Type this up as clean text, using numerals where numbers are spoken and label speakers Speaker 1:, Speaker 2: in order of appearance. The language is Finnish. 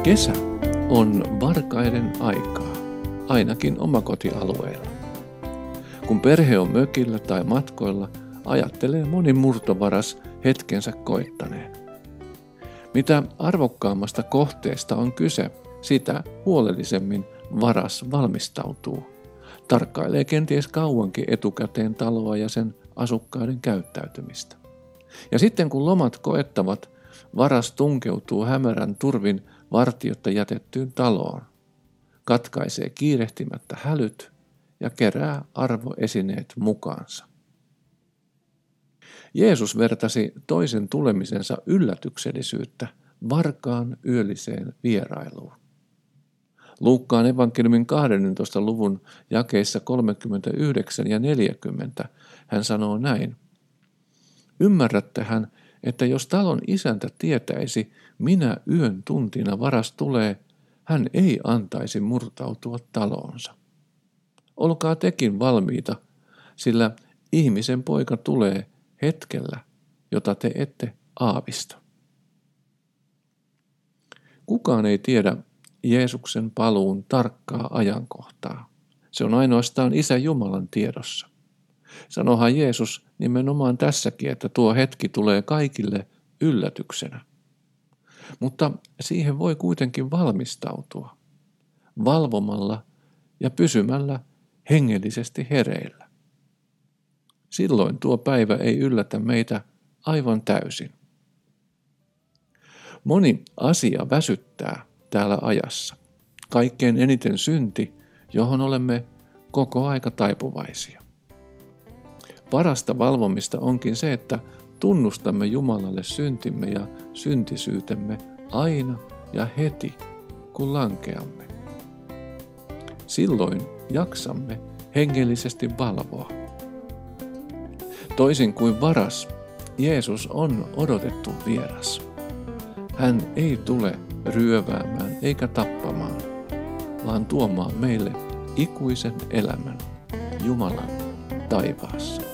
Speaker 1: Kesä on varkaiden aikaa, ainakin omakotialueella. Kun perhe on mökillä tai matkoilla, ajattelee moni murtovaras hetkensä koittaneen. Mitä arvokkaammasta kohteesta on kyse, sitä huolellisemmin varas valmistautuu. Tarkkailee kenties kauankin etukäteen taloa ja sen asukkaiden käyttäytymistä. Ja sitten kun lomat koettavat, varas tunkeutuu hämärän turvin vartijotta jätettyyn taloon, katkaisee kiirehtimättä hälyt ja kerää arvoesineet mukaansa. Jeesus vertasi toisen tulemisensa yllätyksellisyyttä varkaan yölliseen vierailuun. Luukkaan evankeliumin 12. luvun jakeissa 39 ja 40 hän sanoo näin. Ymmärrättehän, että jos talon isäntä tietäisi, minä yön tuntina varas tulee, hän ei antaisi murtautua taloonsa. Olkaa tekin valmiita, sillä ihmisen poika tulee hetkellä, jota te ette aavista. Kukaan ei tiedä Jeesuksen paluun tarkkaa ajankohtaa. Se on ainoastaan Isä Jumalan tiedossa. Sanohan Jeesus nimenomaan tässäkin, että tuo hetki tulee kaikille yllätyksenä. Mutta siihen voi kuitenkin valmistautua, valvomalla ja pysymällä hengellisesti hereillä. Silloin tuo päivä ei yllätä meitä aivan täysin. Moni asia väsyttää täällä ajassa. Kaikkein eniten synti, johon olemme koko aika taipuvaisia. Parasta valvomista onkin se, että tunnustamme Jumalalle syntimme ja syntisyytemme aina ja heti, kun lankeamme. Silloin jaksamme hengellisesti valvoa. Toisin kuin varas, Jeesus on odotettu vieras. Hän ei tule ryöväämään eikä tappamaan, vaan tuomaan meille ikuisen elämän Jumalan taivaassa.